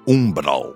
Umbral.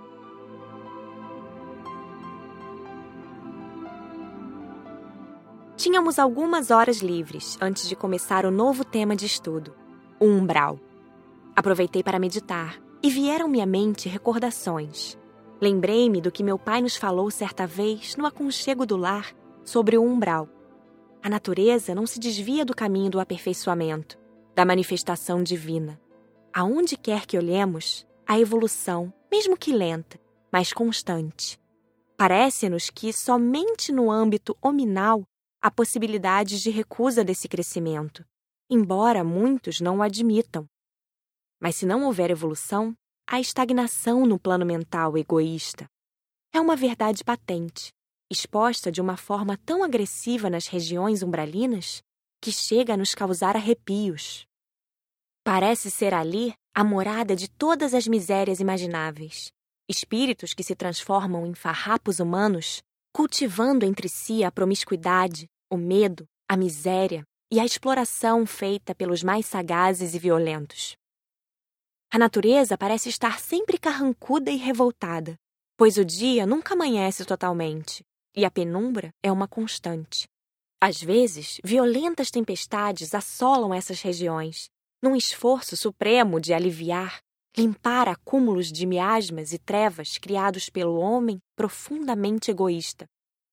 Tínhamos algumas horas livres antes de começar o novo tema de estudo, o umbral. Aproveitei para meditar e vieram-me à mente recordações. Lembrei-me do que meu pai nos falou certa vez no aconchego do lar sobre o umbral. A natureza não se desvia do caminho do aperfeiçoamento, da manifestação divina. Aonde quer que olhemos, a evolução, mesmo que lenta, mas constante. Parece-nos que somente no âmbito hominal há possibilidades de recusa desse crescimento, embora muitos não o admitam. Mas se não houver evolução, há estagnação no plano mental egoísta. É uma verdade patente, exposta de uma forma tão agressiva nas regiões umbralinas que chega a nos causar arrepios. Parece ser ali a morada de todas as misérias imagináveis. Espíritos que se transformam em farrapos humanos, cultivando entre si a promiscuidade, o medo, a miséria e a exploração feita pelos mais sagazes e violentos. A natureza parece estar sempre carrancuda e revoltada, pois o dia nunca amanhece totalmente e a penumbra é uma constante. Às vezes, violentas tempestades assolam essas regiões, num esforço supremo de aliviar, limpar acúmulos de miasmas e trevas criados pelo homem profundamente egoísta.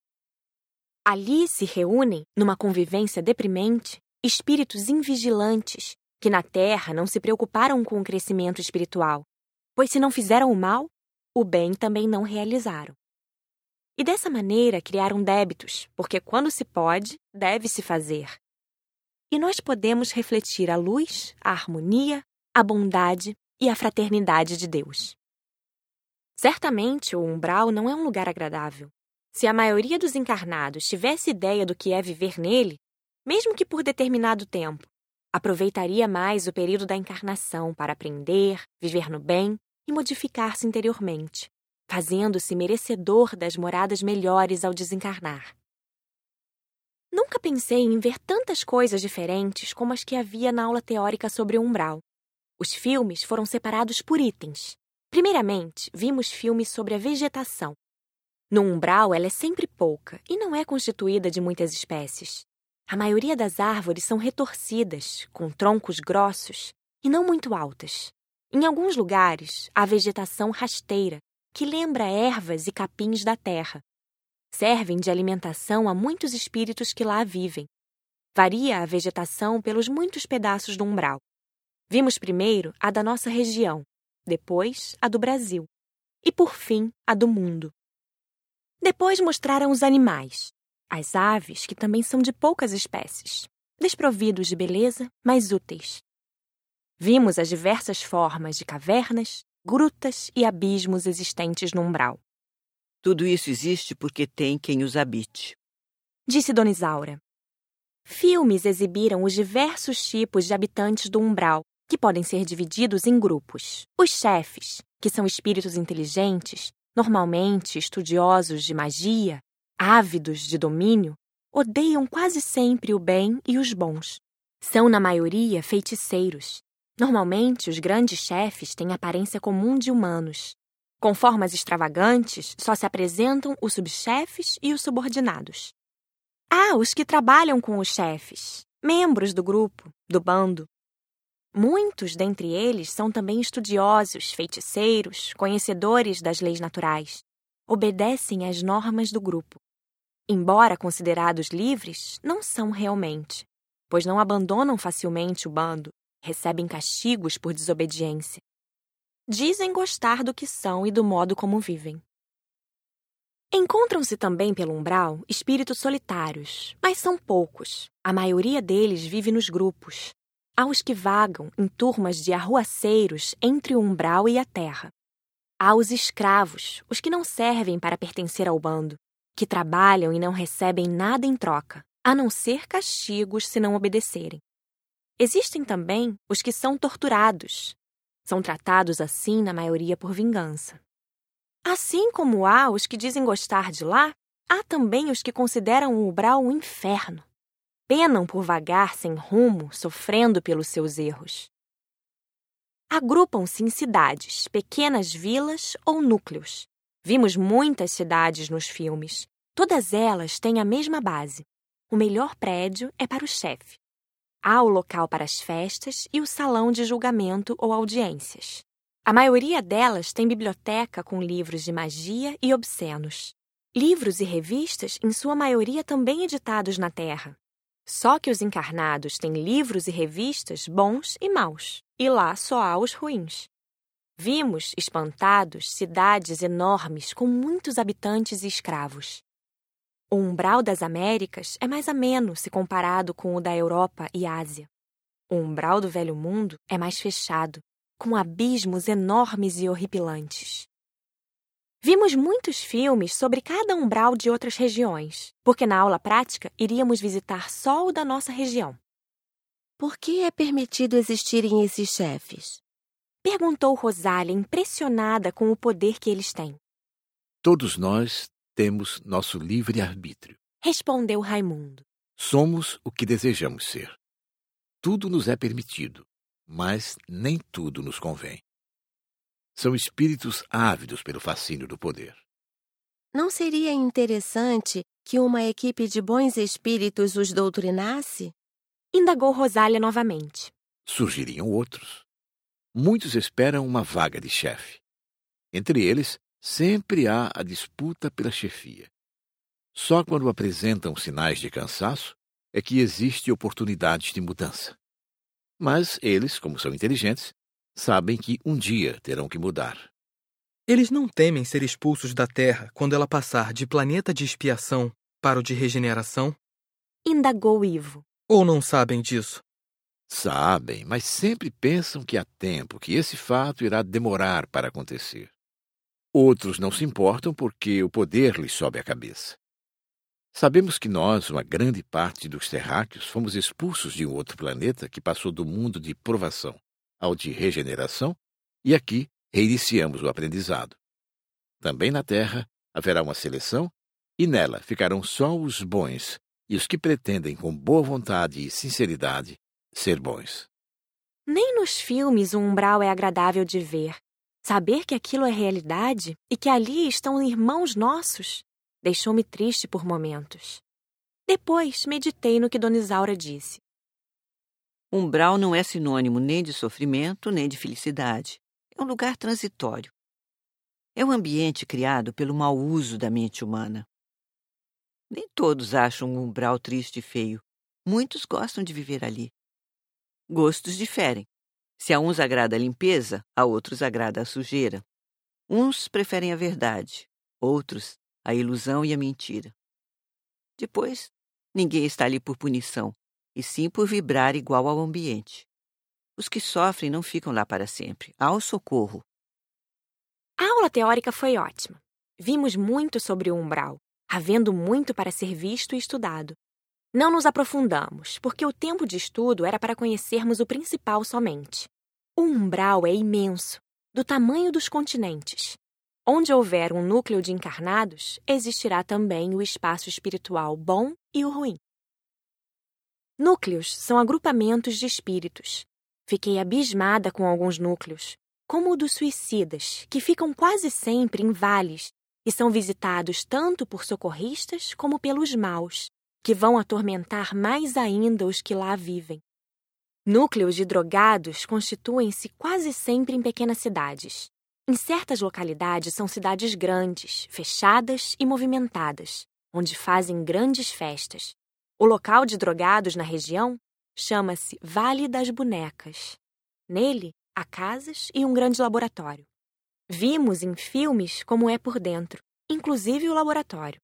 Ali se reúnem, numa convivência deprimente, espíritos invigilantes que na Terra não se preocuparam com o crescimento espiritual, pois se não fizeram o mal, o bem também não realizaram. E dessa maneira criaram débitos, porque quando se pode, deve-se fazer. E nós podemos refletir a luz, a harmonia, a bondade e a fraternidade de Deus. Certamente o umbral não é um lugar agradável. Se a maioria dos encarnados tivesse ideia do que é viver nele, mesmo que por determinado tempo, aproveitaria mais o período da encarnação para aprender, viver no bem e modificar-se interiormente, fazendo-se merecedor das moradas melhores ao desencarnar. Nunca pensei em ver tantas coisas diferentes como as que havia na aula teórica sobre o umbral. Os filmes foram separados por itens. Primeiramente, vimos filmes sobre a vegetação. No umbral, ela é sempre pouca e não é constituída de muitas espécies. A maioria das árvores são retorcidas, com troncos grossos e não muito altas. Em alguns lugares, há vegetação rasteira, que lembra ervas e capins da terra. Servem de alimentação a muitos espíritos que lá vivem. Varia a vegetação pelos muitos pedaços do umbral. Vimos primeiro a da nossa região, depois a do Brasil e, por fim, a do mundo. Depois mostraram os animais, as aves, que também são de poucas espécies, desprovidos de beleza, mas úteis. Vimos as diversas formas de cavernas, grutas e abismos existentes no umbral. Tudo isso existe porque tem quem os habite, disse Dona Isaura. Filmes exibiram os diversos tipos de habitantes do umbral, que podem ser divididos em grupos. Os chefes, que são espíritos inteligentes, normalmente estudiosos de magia, ávidos de domínio, odeiam quase sempre o bem e os bons. São, na maioria, feiticeiros. Normalmente, os grandes chefes têm aparência comum de humanos. Com formas extravagantes, só se apresentam os subchefes e os subordinados. Há os que trabalham com os chefes, membros do grupo, do bando. Muitos dentre eles são também estudiosos, feiticeiros, conhecedores das leis naturais. Obedecem às normas do grupo. Embora considerados livres, não são realmente, pois não abandonam facilmente o bando, recebem castigos por desobediência. Dizem gostar do que são e do modo como vivem. Encontram-se também pelo umbral espíritos solitários, mas são poucos. A maioria deles vive nos grupos. Há os que vagam em turmas de arruaceiros entre o umbral e a terra. Há os escravos, os que não servem para pertencer ao bando, que trabalham e não recebem nada em troca, a não ser castigos se não obedecerem. Existem também os que são torturados. São tratados assim, na maioria, por vingança. Assim como há os que dizem gostar de lá, há também os que consideram o umbral um inferno. Penam por vagar sem rumo, sofrendo pelos seus erros. Agrupam-se em cidades, pequenas vilas ou núcleos. Vimos muitas cidades nos filmes. Todas elas têm a mesma base. O melhor prédio é para o chefe. Há o local para as festas e o salão de julgamento ou audiências. A maioria delas tem biblioteca com livros de magia e obscenos. Livros e revistas, em sua maioria, também editados na Terra. Só que os encarnados têm livros e revistas bons e maus, e lá só há os ruins. Vimos, espantados, cidades enormes com muitos habitantes e escravos. O umbral das Américas é mais ameno se comparado com o da Europa e Ásia. O umbral do Velho Mundo é mais fechado, com abismos enormes e horripilantes. Vimos muitos filmes sobre cada umbral de outras regiões, porque na aula prática iríamos visitar só o da nossa região. Por que é permitido existirem esses chefes? Perguntou Rosália, impressionada com o poder que eles têm. Todos nós temos nosso livre-arbítrio. Respondeu Raimundo. Somos o que desejamos ser. Tudo nos é permitido, mas nem tudo nos convém. São espíritos ávidos pelo fascínio do poder. Não seria interessante que uma equipe de bons espíritos os doutrinasse? Indagou Rosália novamente. Surgiriam outros. Muitos esperam uma vaga de chefe. Entre eles, sempre há a disputa pela chefia. Só quando apresentam sinais de cansaço é que existe oportunidade de mudança. Mas eles, como são inteligentes, sabem que um dia terão que mudar. Eles não temem ser expulsos da Terra quando ela passar de planeta de expiação para o de regeneração? Indagou Ivo. Ou não sabem disso? Sabem, mas sempre pensam que há tempo, que esse fato irá demorar para acontecer. Outros não se importam porque o poder lhes sobe à cabeça. Sabemos que nós, uma grande parte dos terráqueos, fomos expulsos de um outro planeta que passou do mundo de provação ao de regeneração, e aqui reiniciamos o aprendizado. Também na Terra haverá uma seleção, e nela ficarão só os bons e os que pretendem com boa vontade e sinceridade ser bons. Nem nos filmes o umbral é agradável de ver. Saber que aquilo é realidade e que ali estão irmãos nossos deixou-me triste por momentos. Depois meditei no que Dona Isaura disse. Umbral não é sinônimo nem de sofrimento, nem de felicidade. É um lugar transitório. É um ambiente criado pelo mau uso da mente humana. Nem todos acham um umbral triste e feio. Muitos gostam de viver ali. Gostos diferem. Se a uns agrada a limpeza, a outros agrada a sujeira. Uns preferem a verdade, outros a ilusão e a mentira. Depois, ninguém está ali por punição, e sim por vibrar igual ao ambiente. Os que sofrem não ficam lá para sempre. Há o socorro. A aula teórica foi ótima. Vimos muito sobre o umbral, havendo muito para ser visto e estudado. Não nos aprofundamos, porque o tempo de estudo era para conhecermos o principal somente. O umbral é imenso, do tamanho dos continentes. Onde houver um núcleo de encarnados, existirá também o espaço espiritual bom e o ruim. Núcleos são agrupamentos de espíritos. Fiquei abismada com alguns núcleos, como o dos suicidas, que ficam quase sempre em vales e são visitados tanto por socorristas como pelos maus, que vão atormentar mais ainda os que lá vivem. Núcleos de drogados constituem-se quase sempre em pequenas cidades. Em certas localidades são cidades grandes, fechadas e movimentadas, onde fazem grandes festas. O local de drogados na região chama-se Vale das Bonecas. Nele, há casas e um grande laboratório. Vimos em filmes como é por dentro, inclusive o laboratório.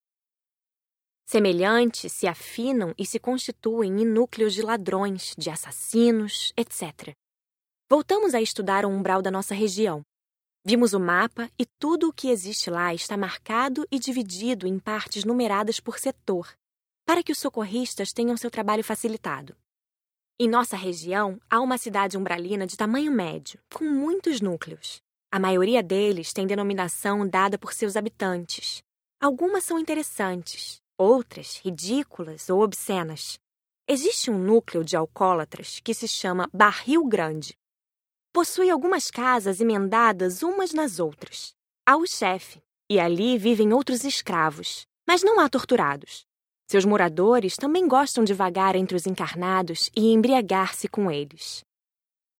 Semelhantes se afinam e se constituem em núcleos de ladrões, de assassinos, etc. Voltamos a estudar o umbral da nossa região. Vimos o mapa e tudo o que existe lá está marcado e dividido em partes numeradas por setor, para que os socorristas tenham seu trabalho facilitado. Em nossa região, há uma cidade umbralina de tamanho médio, com muitos núcleos. A maioria deles tem denominação dada por seus habitantes. Algumas são interessantes, outras ridículas ou obscenas. Existe um núcleo de alcoólatras que se chama Barril Grande. Possui algumas casas emendadas umas nas outras. Há o chefe, e ali vivem outros escravos, mas não há torturados. Seus moradores também gostam de vagar entre os encarnados e embriagar-se com eles.